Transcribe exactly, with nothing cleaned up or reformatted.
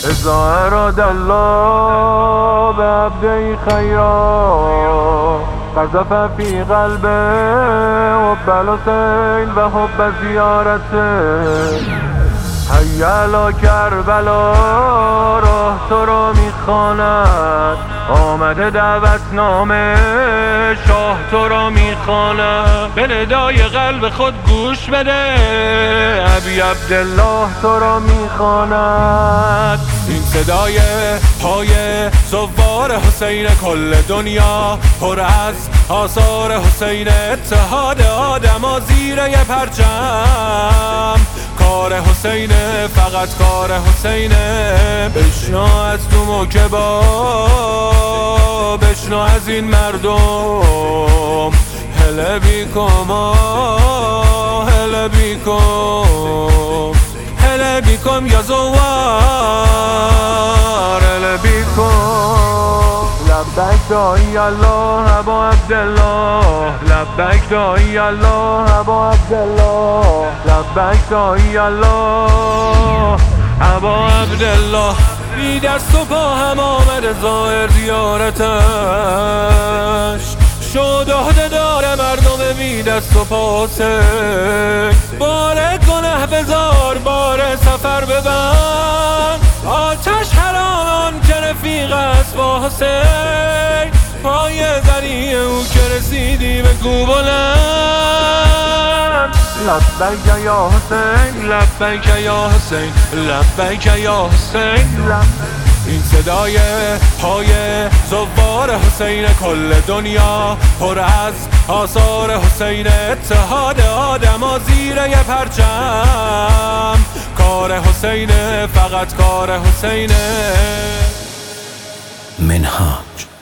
اذا اراد الله بعبده خيرا قذف في قلبه حب الحسین و حب زیارته. هیا علی کربلا راه تو را میخواند، آمده دعوتنامه شاه تو را میخواند. به ندای قلب خود گوش بده، ابی عبدالله تو را میخواند. این صدای پای زوار حسین، کل دنیا پر از آثار حسین. اتحاد آدما زیر یه پرچم، کار حسینه، فقط کار حسینه. بشنو از تو موکبا، بشنو از این مردم. هله بیکم هله بیکم هله بیکم یا زوار، هله بیکم. لبیک داعی الله ابا عبدالله، لبیک داعی الله ابا عبدالله، لبیک داعی الله ابا عبدالله. بی دست و پا هم آمده ظاهر زیارتش، شد عهده داره مردم بی دست و پا حسین. باره گنه بزار، باره سفر ببند، آتش حرام که رفیق است با حسین. پای زنی او که رسیدی بگو بلند، لبیک یا حسین، لبیک یا حسین، لبیک یا حسین. این صدای پای زوار حسین، کل دنیا پر از آثار حسین. اتحاد آدما زیر یه پرچم، کار حسینه، فقط کار حسینه. منهاج